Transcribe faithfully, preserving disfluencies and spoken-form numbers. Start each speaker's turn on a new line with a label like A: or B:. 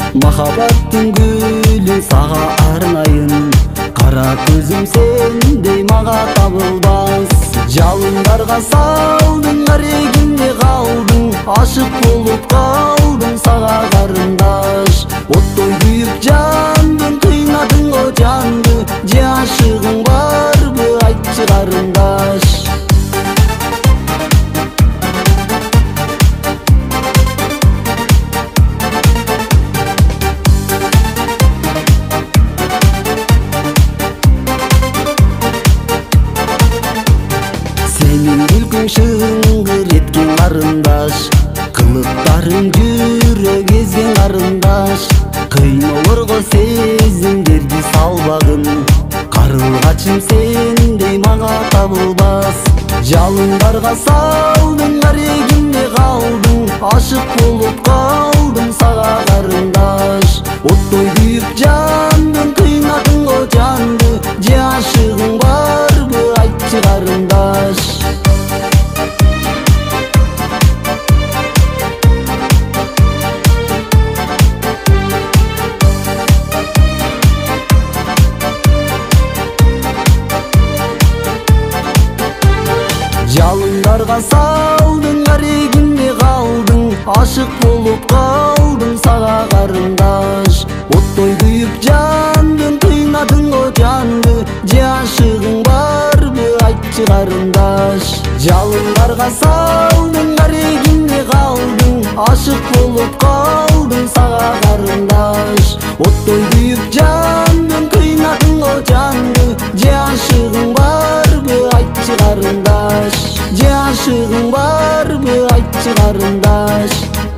A: Махаббаттын гүлү сага арнайын, кара көзүм сендей мага табылбас. Жалындарга салдың, арегимде калдың, ашык болуп калдым сага карындаш. Оттой күйүп жандың, кыйнадың го жанды, же ашыгың барбы айтчы карындаш. Сенин күлкүң шыңгыр эткен карындаш, кылыктарың жүрөк эзген карындаш. Кыйноолорго сезимдерди салбагын, карылгачым сендей мага табылбас. Жалындарга салдың, арегимде калдың, ашык болуп калдым сага карындаш. Оттой күйүп жандың, кыйнадың го жанды, же ашыгың барбы айтчы карындаш. Жалындарга салдың, арегимде калдың, ашык болуп калдым сага карындаш. Оттой күйүп жандың, кыйнадың го жанды, же ашыгың барбы айтчы карындаш. Жалындарга салдың, арегимде калдың, ашык болуп калдым сага карындаш. Оттой күйүп жандың, кыйнадың го жанды, же ашыгың барбы айтчы карындаш. Же ашыгың барбы айтчы карындаш.